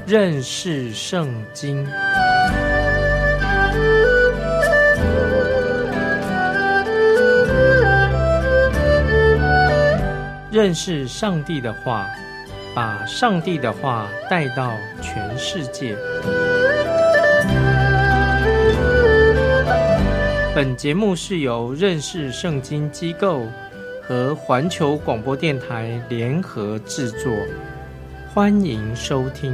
认识圣经。认识上帝的话，把上帝的话带到全世界。本节目是由认识圣经机构和环球广播电台联合制作，欢迎收听。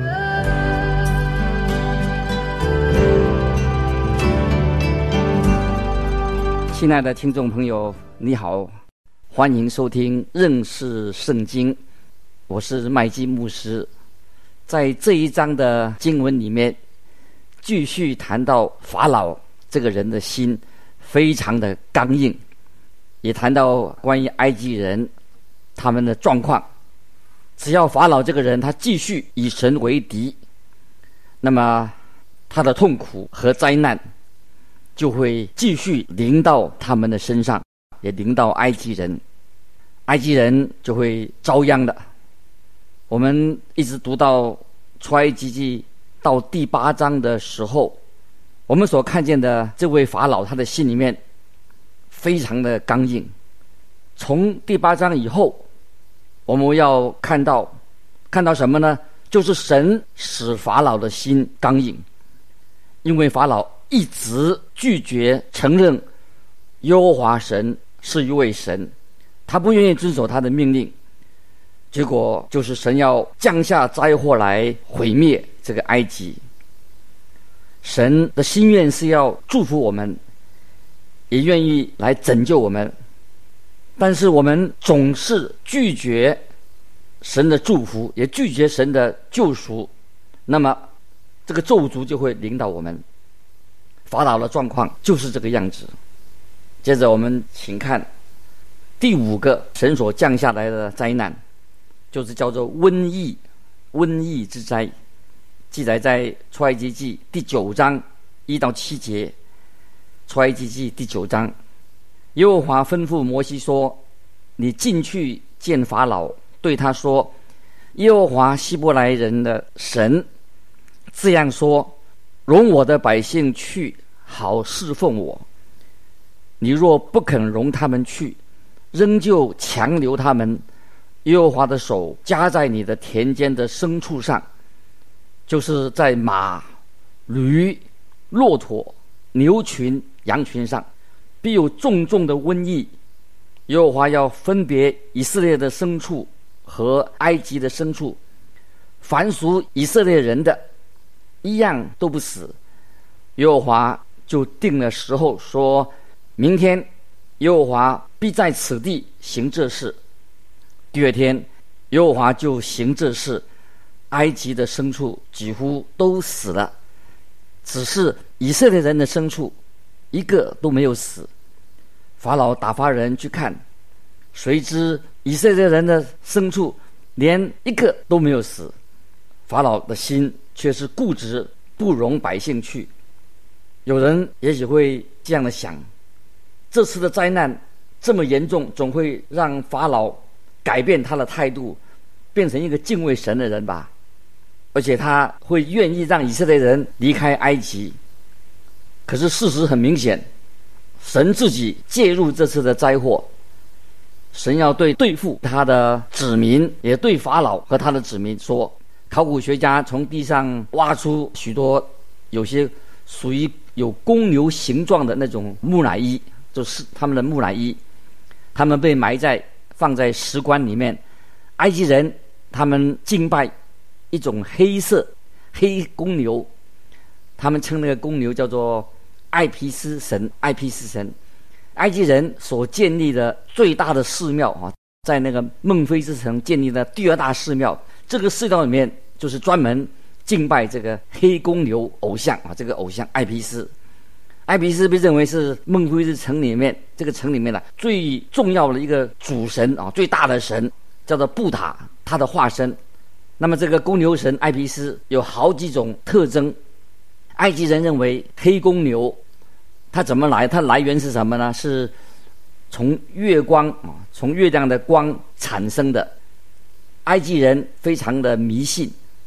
亲爱的听众朋友，你好，欢迎收听认识圣经，我是麦基牧师。在这一章的经文里面，继续谈到法老这个人的心非常的刚硬，也谈到关于埃及人他们的状况。只要法老这个人他继续以神为敌，那么他的痛苦和灾难就会继续临到他们的身上，也临到埃及人，埃及人就会遭殃的。我们一直读到出埃及记到第8章的时候，我们所看见的这位法老，他的心里面非常的刚硬。从第8章以后，我们要看到什么呢？就是神使法老的心刚硬，因为法老一直拒绝承认耶和华神是一位神，他不愿意遵守他的命令，结果就是神要降下灾祸来毁灭这个埃及。神的心愿是要祝福我们，也愿意来拯救我们，但是我们总是拒绝神的祝福，也拒绝神的救赎，那么这个咒诅就会临到我们。法老的状况就是这个样子。接着我们请看第5个神所降下来的灾难，就是叫做瘟疫之灾，记载在出埃及记第9章1到7节。出埃及记第9章，耶和华吩咐摩西说：你进去见法老，对他说，耶和华希伯来人的神这样说，容我的百姓去，好侍奉我。你若不肯容他们去，仍旧强留他们，耶和华的手加在你的田间的牲畜上，就是在马、驴、骆驼、牛群、羊群上，必有重重的瘟疫。耶和华要分别以色列的牲畜和埃及的牲畜，凡属以色列人的一样都不死。耶和华就定了时候，说明天耶和华必在此地行这事。第2天，耶和华就行这事，埃及的牲畜几乎都死了，只是以色列人的牲畜一个都没有死。法老打发人去看，谁知以色列人的牲畜连一个都没有死。法老的心却是固执，不容百姓去。有人也许会这样的想，这次的灾难这么严重，总会让法老改变他的态度，变成一个敬畏神的人吧，而且他会愿意让以色列人离开埃及。可是事实很明显，神自己介入这次的灾祸，神要对付他的子民，也对法老和他的子民说。考古学家从地上挖出许多有些属于有公牛形状的那种木乃伊，就是他们的木乃伊，他们被放在石棺里面。埃及人他们敬拜一种黑公牛，他们称那个公牛叫做艾皮斯神。埃及人所建立的最大的寺庙啊，在那个孟菲斯城建立的第2大寺庙，这个寺庙里面就是专门敬拜这个黑公牛偶像啊，这个偶像艾皮斯。艾皮斯被认为是孟菲斯城里面最重要的一个主神啊，最大的神，叫做布塔，他的化身。那么这个公牛神艾皮斯有好几种特征。埃及人认为黑公牛它怎么来？它来源是什么呢？是从月光啊，从月亮的光产生的。埃及人非常的迷信，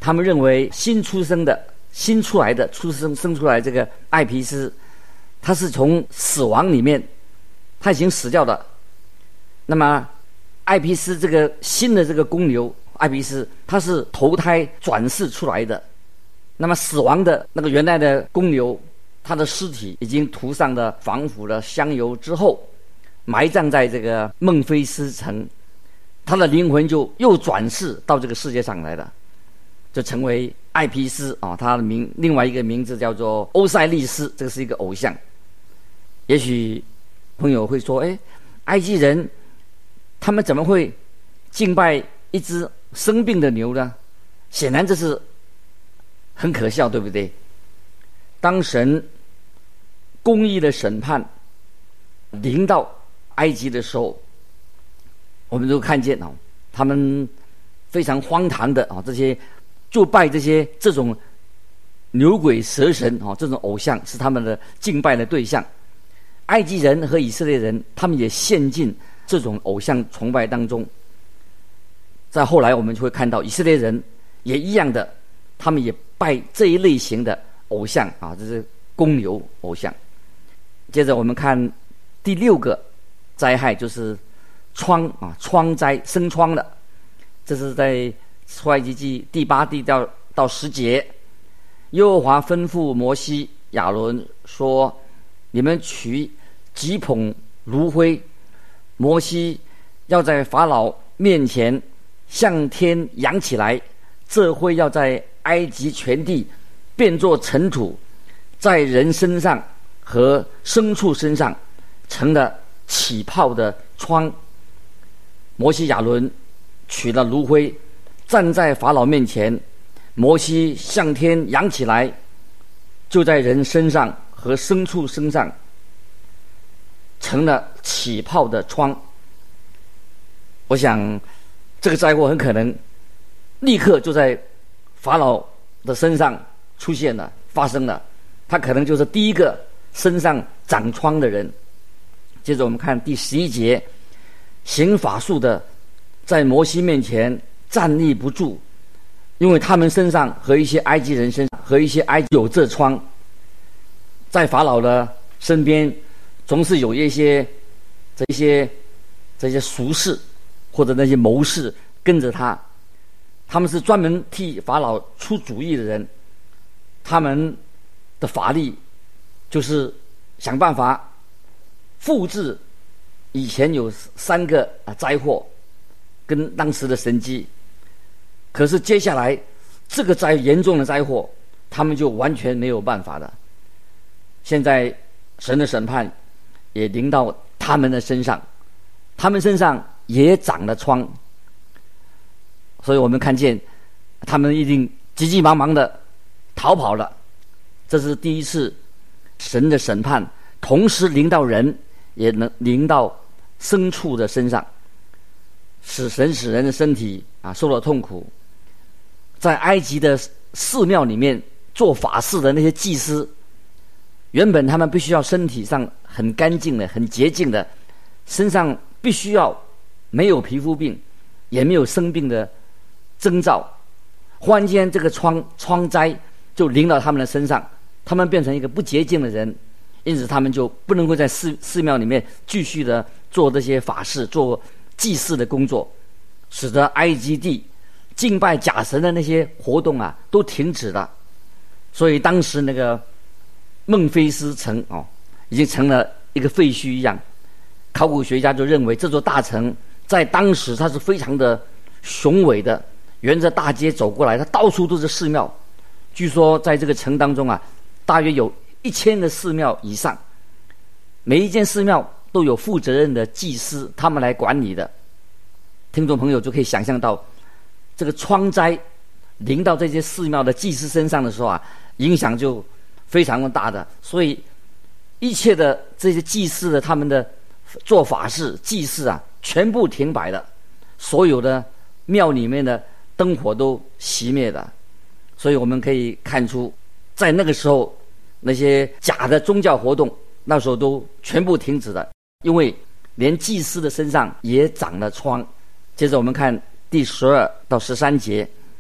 他们认为新出来这个艾皮斯，他是从死亡里面，他已经死掉了。那么艾皮斯这个新的这个公牛艾皮斯，他是投胎转世出来的。那么死亡的那个原来的公牛，他的尸体已经涂上了防腐的香油之后，埋葬在这个孟菲斯城，他的灵魂就又转世到这个世界上来了，就成为艾皮斯啊，他的另外一个名字叫做欧塞利斯，这个是一个偶像。也许朋友会说，埃及人他们怎么会敬拜一只生病的牛呢？显然这是很可笑，对不对？当神公义的审判临到埃及的时候，我们都看见他们非常荒唐的这些就拜这种牛鬼蛇神这种偶像是他们的敬拜的对象。埃及人和以色列人他们也陷进这种偶像崇拜当中。在后来我们就会看到以色列人也一样的，他们也拜这一类型的偶像这是公牛偶像。接着我们看第6个灾害，就是疮灾，生疮的。这是在出埃及记第8第到10节，耶和华吩咐摩西亚伦说，你们取几捧炉灰，摩西要在法老面前向天扬起来，这灰要在埃及全地变作尘土，在人身上和牲畜身上成了起泡的疮。摩西亚伦取了炉灰，站在法老面前，摩西向天扬起来，就在人身上和牲畜身上成了起泡的疮。我想这个灾祸很可能立刻就在法老的身上出现了，发生了，他可能就是第一个身上长疮的人。接着我们看第11节，行法术的在摩西面前站立不住，因为他们身上和一些埃及人身上和一些埃及有这疮。在法老的身边总是有一些这些俗士或者那些谋士跟着他，他们是专门替法老出主意的人。他们的法力就是想办法复制以前有3个灾祸跟当时的神迹，可是接下来这个严重的灾祸他们就完全没有办法了。现在神的审判也临到他们的身上，他们身上也长了疮，所以我们看见他们一定急急忙忙的逃跑了。这是第一次神的审判同时临到人，也能临到牲畜的身上，使人的身体受了痛苦。在埃及的寺庙里面做法事的那些祭司，原本他们必须要身体上很干净的、很洁净的，身上必须要没有皮肤病，也没有生病的征兆。忽然间这个疮灾就临到他们的身上，他们变成一个不洁净的人，因此他们就不能够在寺庙里面继续的做这些法事、做祭祀的工作，使得埃及地敬拜假神的那些活动都停止了。所以当时那个孟菲斯城已经成了一个废墟一样。考古学家就认为这座大城在当时它是非常的雄伟的，沿着大街走过来，它到处都是寺庙。据说在这个城当中大约有1000个寺庙以上，每一间寺庙都有负责任的祭司，他们来管理的。听众朋友就可以想象到，这个疮灾临到这些寺庙的祭司身上的时候影响就非常的大的。所以一切的这些祭司的他们的做法事祭祀全部停摆了，所有的庙里面的灯火都熄灭了。所以我们可以看出，在那个时候那些假的宗教活动那时候都全部停止了，因为连祭司的身上也长了疮。接着我们看第12到13节，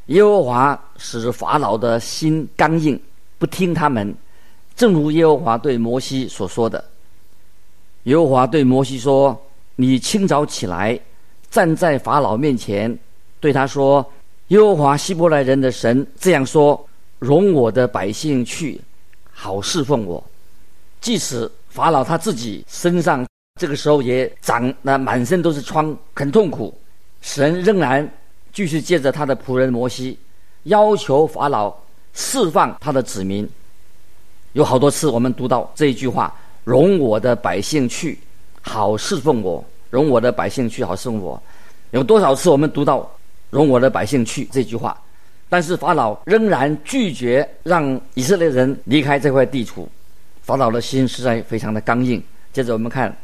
耶和华使法老的心刚硬，不听他们，正如耶和华对摩西所说的。耶和华对摩西说：你清早起来，站在法老面前，对他说：耶和华希伯来人的神这样说，容我的百姓去，好侍奉我。即使法老他自己身上这个时候也长了满身都是疮，很痛苦，神仍然继续借着他的仆人摩西要求法老释放他的子民。有好多次我们读到这一句话，容我的百姓去，好侍奉我，容我的百姓去，好侍奉我。有多少次我们读到容我的百姓去这句话，但是法老仍然拒绝让以色列人离开这块地图。法老的心实在非常的刚硬。接着我们看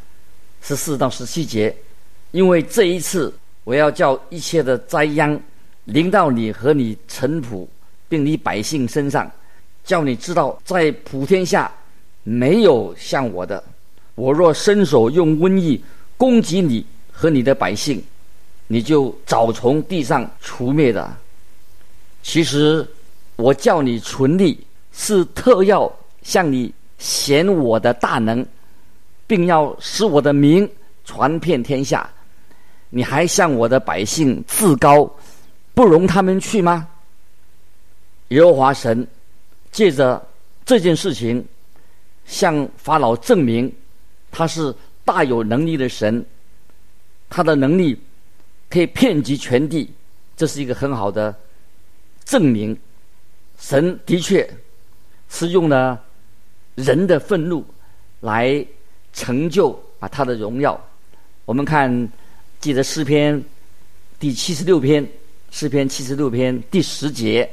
14到17节，因为这一次我要叫一切的灾殃临到你和你臣仆并你百姓身上，叫你知道在普天下没有像我的。我若伸手用瘟疫攻击你和你的百姓，你就早从地上除灭的。其实我叫你存立，是特要向你显我的大能，并要使我的名传遍天下。你还向我的百姓自高，不容他们去吗？耶和华神借着这件事情向法老证明他是大有能力的神，他的能力可以遍及全地，这是一个很好的证明。神的确是用了人的愤怒来成就他的荣耀。我们看记得诗篇第76篇，诗篇76篇第10节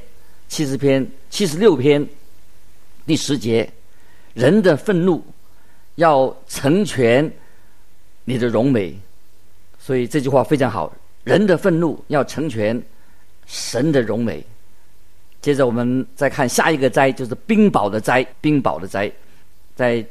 ，76篇第10节，人的愤怒要成全你的荣美。所以这句话非常好，人的愤怒要成全神的荣美。接着我们再看下一个灾，就是冰雹的灾。冰雹的灾在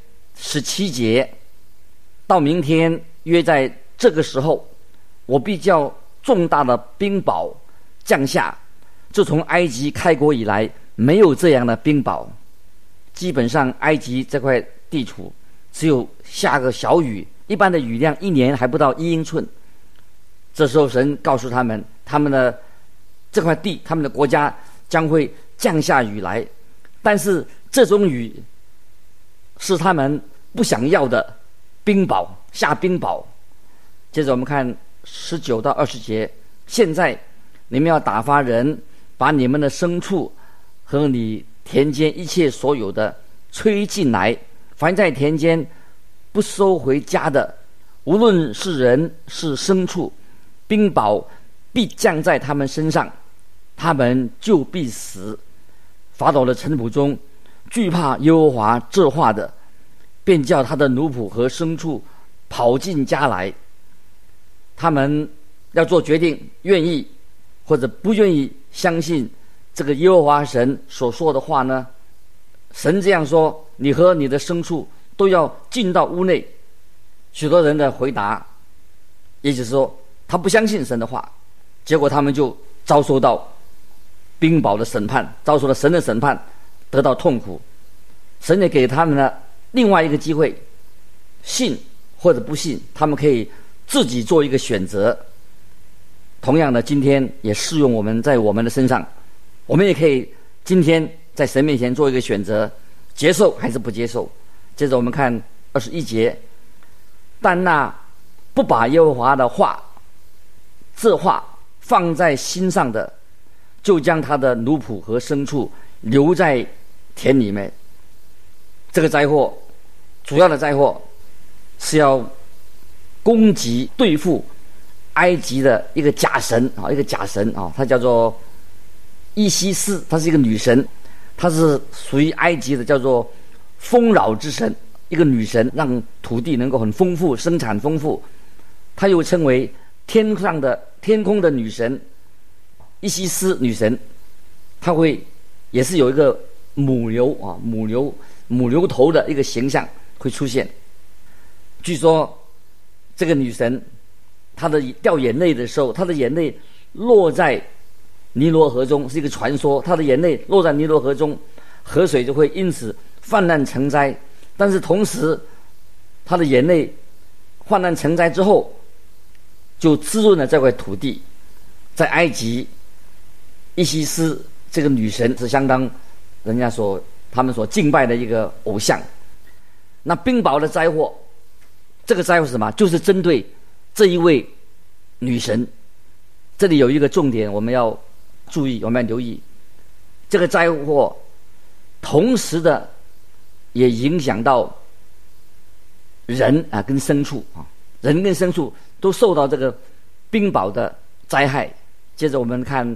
17节，到明天约在这个时候，我必叫重大的冰雹降下。自从埃及开国以来，没有这样的冰雹。基本上埃及这块地图只有下个小雨，一般的雨量一年还不到1英寸。这时候神告诉他们，他们的这块地，他们的国家将会降下雨来，但是这种雨是他们不想要的冰雹，下冰雹。接着我们看19到20节，现在你们要打发人，把你们的牲畜和你田间一切所有的吹进来，凡在田间不收回家的，无论是人是牲畜，冰雹必降在他们身上，他们就必死。法老的臣仆中惧怕耶和华这话的，便叫他的奴仆和牲畜跑进家来。他们要做决定，愿意或者不愿意相信这个耶和华神所说的话呢？神这样说，你和你的牲畜都要进到屋内。许多人的回答也就是说他不相信神的话，结果他们就遭受到冰雹的审判，遭受了神的审判，得到痛苦。神也给他们了另外一个机会，信或者不信，他们可以自己做一个选择。同样的，今天也适用我们在我们的身上，我们也可以今天在神面前做一个选择，接受还是不接受。接着我们看21节，但那不把耶和华的话这话放在心上的，就将他的奴仆和牲畜留在田里面。这个灾祸，主要的灾祸是要攻击对付埃及的一个假神啊，她叫做伊西斯，她是一个女神，她是属于埃及的，叫做丰饶之神，一个女神，让土地能够很丰富，生产丰富。她又称为天空的女神，伊西斯女神。她会也是有一个母牛头的一个形象会出现。据说这个女神她的掉眼泪的时候，她的眼泪落在尼罗河中，是一个传说。他的眼泪落在尼罗河中，河水就会因此泛滥成灾。但是同时，他的眼泪泛滥成灾之后，就滋润了这块土地。在埃及，伊西斯这个女神是相当他们所敬拜的一个偶像。那冰雹的灾祸，这个灾祸是什么？就是针对这一位女神。这里有一个重点，我们要注意，我们要留意，这个灾祸同时的也影响到人啊，跟牲畜啊，人跟牲畜都受到这个冰雹的灾害。接着我们看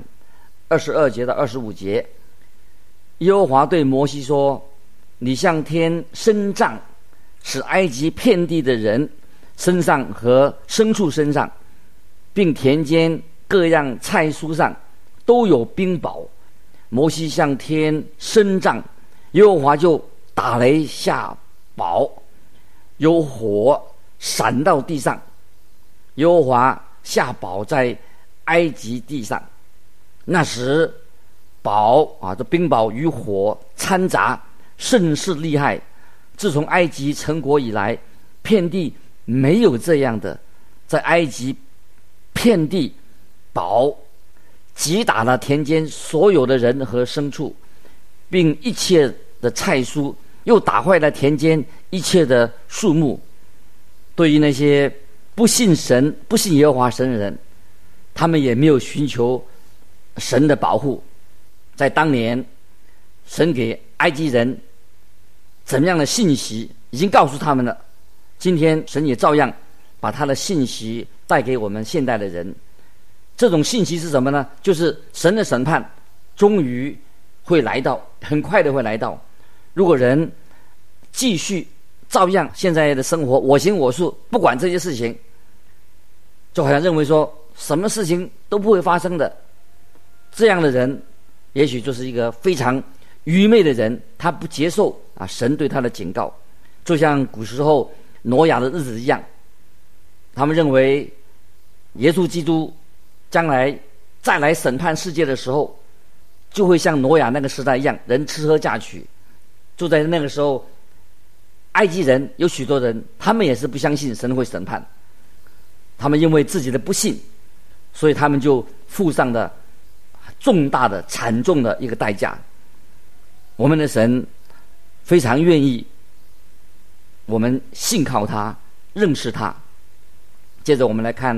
22节到25节，耶和华对摩西说：“你向天伸杖，使埃及遍地的人身上和牲畜身上，并田间各样菜蔬上都有冰雹。”摩西向天伸杖，耶和华就打雷下雹，有火闪到地上。耶和华下雹在埃及地上，那时这冰雹与火掺杂，甚是厉害。自从埃及成国以来，遍地没有这样的。在埃及遍地雹击打了田间所有的人和牲畜，并一切的菜蔬，又打坏了田间一切的树木。对于那些不信神、不信耶和华神的人，他们也没有寻求神的保护。在当年，神给埃及人怎么样的信息已经告诉他们了，今天神也照样把他的信息带给我们现代的人。这种信息是什么呢？就是神的审判终于会来到，很快的会来到。如果人继续照样现在的生活，我行我素，不管这些事情，就好像认为说什么事情都不会发生的，这样的人也许就是一个非常愚昧的人，他不接受神对他的警告。就像古时候挪亚的日子一样，他们认为耶稣基督将来再来审判世界的时候，就会像挪亚那个时代一样，人吃喝嫁娶。就在那个时候，埃及人有许多人，他们也是不相信神会审判，他们因为自己的不信，所以他们就付上了重大的惨重的一个代价。我们的神非常愿意我们信靠他，认识他。接着我们来看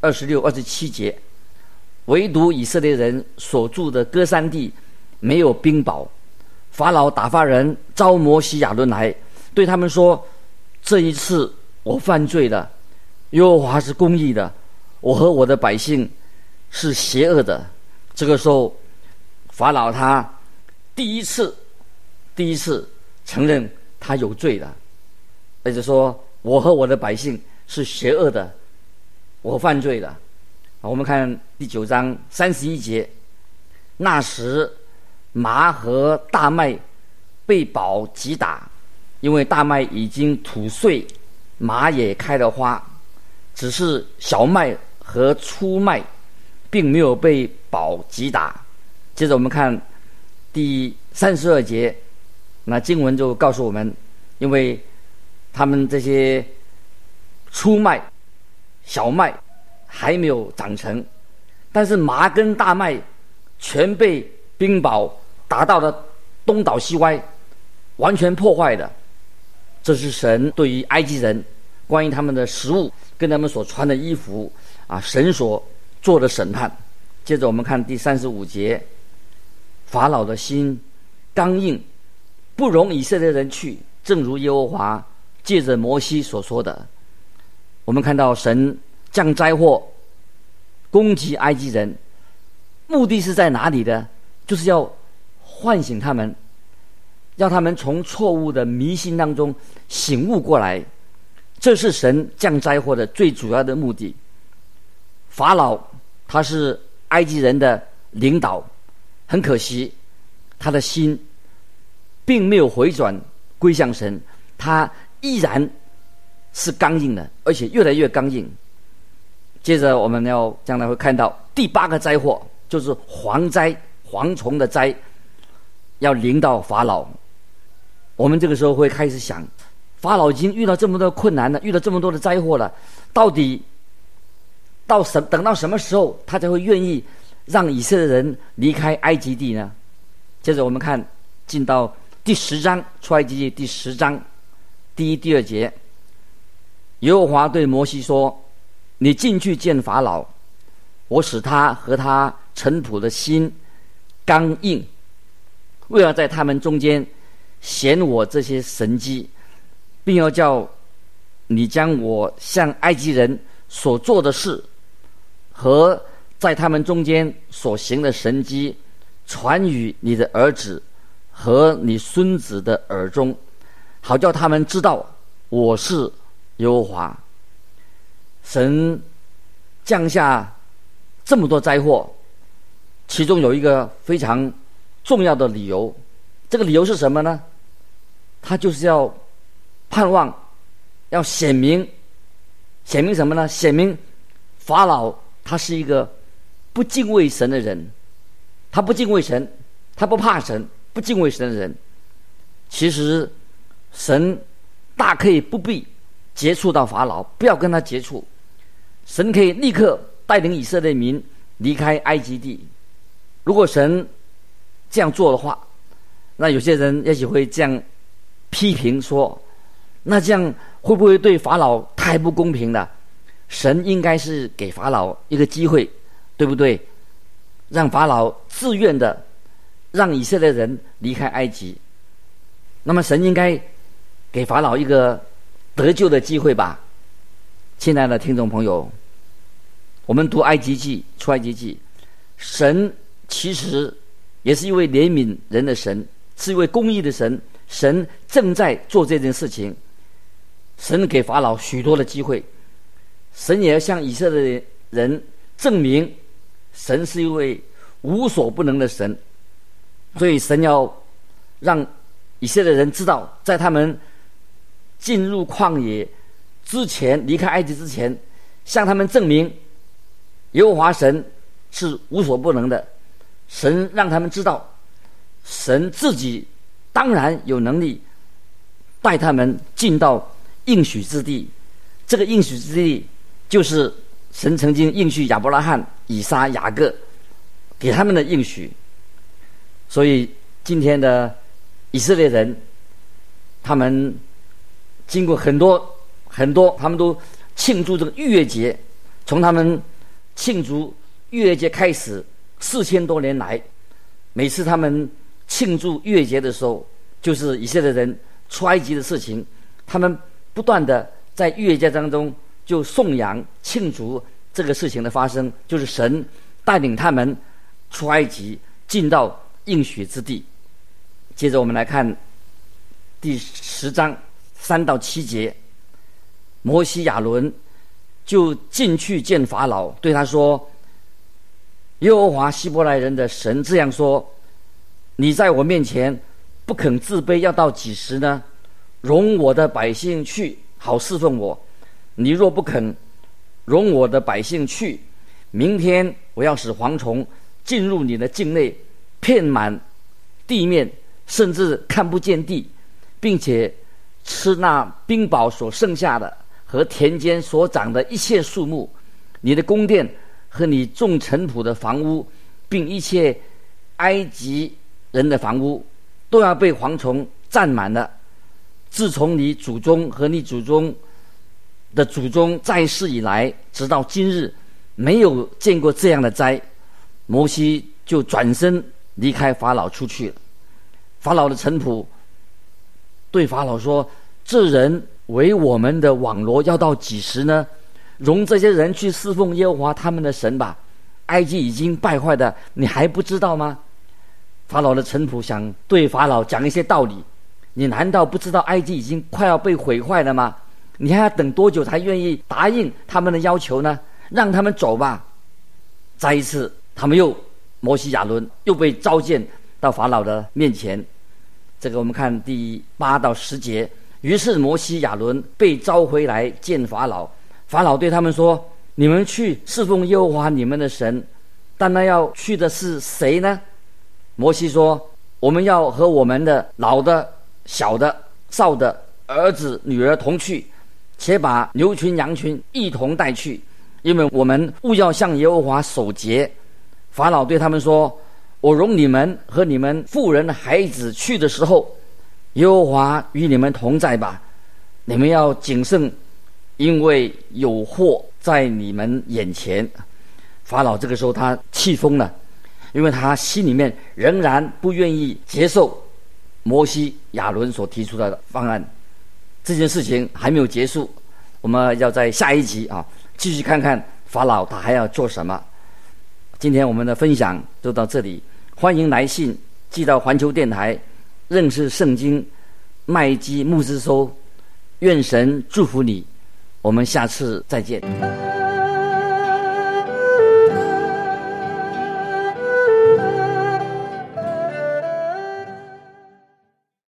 26、27节，唯独以色列人所住的歌珊地没有冰雹。法老打发人招摩西亚伦来，对他们说：这一次我犯罪了，耶和华是公义的，我和我的百姓是邪恶的。这个时候，法老他第一次承认他有罪了，而且说我和我的百姓是邪恶的，我犯罪了。我们看第9章31节，那时麻和大麦被雹击打，因为大麦已经吐穗，麻也开了花，只是小麦和粗麦并没有被雹击打。接着我们看第32节，那经文就告诉我们，因为他们这些粗麦、小麦还没有长成，但是麻跟大麦全被冰雹打到了东倒西歪，完全破坏的。这是神对于埃及人关于他们的食物跟他们所穿的衣服神所做的审判。接着我们看第35节，法老的心刚硬，不容以色列人去，正如耶和华借着摩西所说的。我们看到神降灾祸攻击埃及人，目的是在哪里呢？就是要唤醒他们，让他们从错误的迷信当中醒悟过来。这是神降灾祸的最主要的目的。法老他是埃及人的领导，很可惜他的心并没有回转归向神，他依然是刚硬的，而且越来越刚硬。接着我们要将来会看到第8个灾祸， 就是蝗灾，蝗虫的灾要临到法老。我们这个时候会开始想，法老已经遇到这么多困难了，遇到这么多的灾祸了，到底等到什么时候他才会愿意让以色列人离开埃及地呢？接着我们看进到第10章，出埃及记第10章第1、第2节，耶和华对摩西说：你进去见法老，我使他和他臣仆的心刚硬，为了在他们中间显我这些神迹，并要叫你将我向埃及人所做的事和在他们中间所行的神迹传与你的儿子和你孙子的耳中，好叫他们知道我是耶和华。神降下这么多灾祸，其中有一个非常重要的理由，这个理由是什么呢？他就是要盼望，要显明什么呢？显明法老他是一个不敬畏神的人，他不敬畏神，他不怕神，不敬畏神的人。其实神大可以不必接触到法老，不要跟他接触，神可以立刻带领以色列民离开埃及地。如果神这样做的话，那有些人也许会这样批评说，那这样会不会对法老太不公平了？神应该是给法老一个机会，对不对？让法老自愿的让以色列人离开埃及，那么神应该给法老一个得救的机会吧？亲爱的听众朋友，我们读埃及记，出埃及记，神其实也是一位怜悯人的神，是一位公义的神，神正在做这件事情。神给法老许多的机会，神也要向以色列人证明神是一位无所不能的神。所以神要让以色列人知道，在他们进入旷野之前，离开埃及之前，向他们证明耶和华神是无所不能的。神让他们知道，神自己当然有能力带他们进到应许之地。这个应许之地就是神曾经应许亚伯拉罕、以撒、雅各给他们的应许。所以今天的以色列人，他们经过很多，他们都庆祝这个逾越节。从他们庆祝逾越节开始，4000多年来，每次他们庆祝逾越节的时候，就是以色列人出埃及的事情。他们不断的在逾越节当中就颂扬庆祝这个事情的发生，就是神带领他们出埃及，进到应许之地。接着我们来看第10章3到7节，摩西亚伦就进去见法老，对他说：耶和华希伯来人的神这样说，你在我面前不肯自卑，要到几时呢？容我的百姓去，好侍奉我。你若不肯容我的百姓去，明天我要使蝗虫进入你的境内，遍满地面，甚至看不见地，并且吃那冰雹所剩下的和田间所长的一切树木。你的宫殿和你众臣仆的房屋，并一切埃及人的房屋，都要被蝗虫占满了。自从你祖宗和你祖宗的祖宗在世以来，直到今日，没有见过这样的灾。摩西就转身离开法老出去了。法老的臣仆对法老说：这人为我们的网罗，要到几时呢？容这些人去侍奉耶和华他们的神吧。埃及已经败坏的，你还不知道吗？法老的臣仆想对法老讲一些道理，你难道不知道埃及已经快要被毁坏了吗？你还要等多久才愿意答应他们的要求呢？让他们走吧。再一次，他们摩西亚伦又被召见到法老的面前。这个我们看第8到10节。于是摩西亚伦被召回来见法老，法老对他们说：你们去侍奉耶和华你们的神， 但那要去的是谁呢？摩西说，我们要和我们的老的、小的、少的儿子、女儿同去，且把牛群、羊群一同带去，因为我们务要向耶和华守节。法老对他们说，我容你们和你们妇人孩子去的时候，耶和华与你们同在吧。你们要谨慎，因为有祸在你们眼前。法老这个时候他气疯了，因为他心里面仍然不愿意接受摩西、亚伦所提出的方案。这件事情还没有结束，我们要在下一集继续看看法老他还要做什么。今天我们的分享就到这里，欢迎来信寄到环球电台认识圣经麦基牧师收。愿神祝福你，我们下次再见。